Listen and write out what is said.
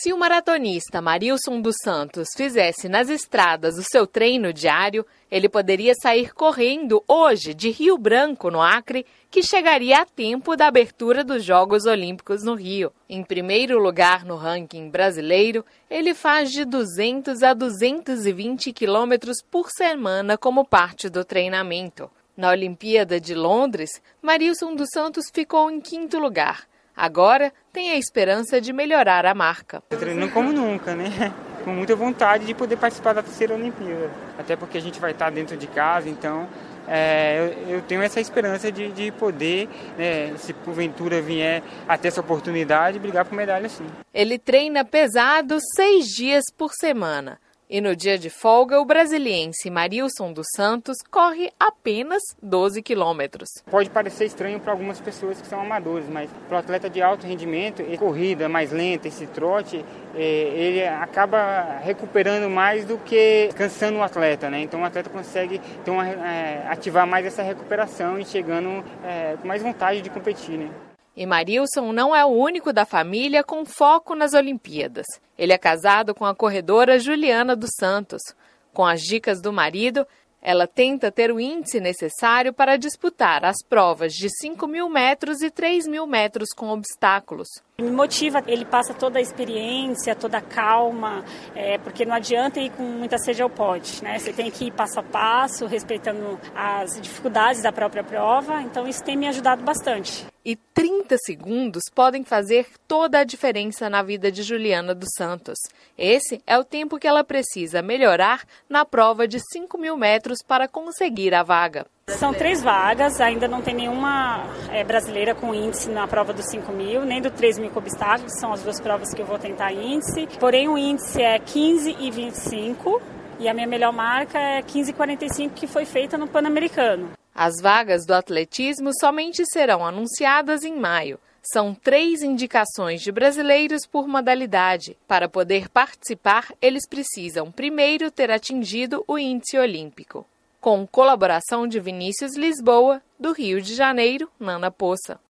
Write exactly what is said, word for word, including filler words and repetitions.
Se o maratonista Marilson dos Santos fizesse nas estradas o seu treino diário, ele poderia sair correndo hoje de Rio Branco, no Acre, que chegaria a tempo da abertura dos Jogos Olímpicos no Rio. Em primeiro lugar no ranking brasileiro, ele faz de duzentos a duzentos e vinte quilômetros por semana como parte do treinamento. Na Olimpíada de Londres, Marilson dos Santos ficou em quinto lugar. Agora tem a esperança de melhorar a marca. Estou treinando como nunca, né? Com muita vontade de poder participar da terceira Olimpíada. Até porque a gente vai estar dentro de casa, então é, eu, eu tenho essa esperança de, de poder, né, se porventura vier até essa oportunidade, brigar por medalha sim. Ele treina pesado seis dias por semana. E no dia de folga, o brasiliense Marilson dos Santos corre apenas doze quilômetros. Pode parecer estranho para algumas pessoas que são amadores, mas para o atleta de alto rendimento, a corrida mais lenta, esse trote, ele acaba recuperando mais do que cansando o atleta, né? Então o atleta consegue ter uma, é, ativar mais essa recuperação e chegando é, com mais vontade de competir, né? E Marilson não é o único da família com foco nas Olimpíadas. Ele é casado com a corredora Juliana dos Santos. Com as dicas do marido, ela tenta ter o índice necessário para disputar as provas de cinco mil metros e três mil metros com obstáculos. Me motiva, ele passa toda a experiência, toda a calma, é, porque não adianta ir com muita sede ao pote, né? Você tem que ir passo a passo, respeitando as dificuldades da própria prova, então isso tem me ajudado bastante. E trinta segundos podem fazer toda a diferença na vida de Juliana dos Santos. Esse é o tempo que ela precisa melhorar na prova de cinco mil metros para conseguir a vaga. São três vagas, ainda não tem nenhuma é, brasileira com índice na prova dos cinco mil, nem do três mil com obstáculos, que são as duas provas que eu vou tentar índice. Porém, o índice é quinze e vinte e cinco e a minha melhor marca é quinze e quarenta e cinco, que foi feita no Pan-Americano. As vagas do atletismo somente serão anunciadas em maio. São três indicações de brasileiros por modalidade. Para poder participar, eles precisam primeiro ter atingido o índice olímpico. Com colaboração de Vinícius Lisboa, do Rio de Janeiro, Nana Poça.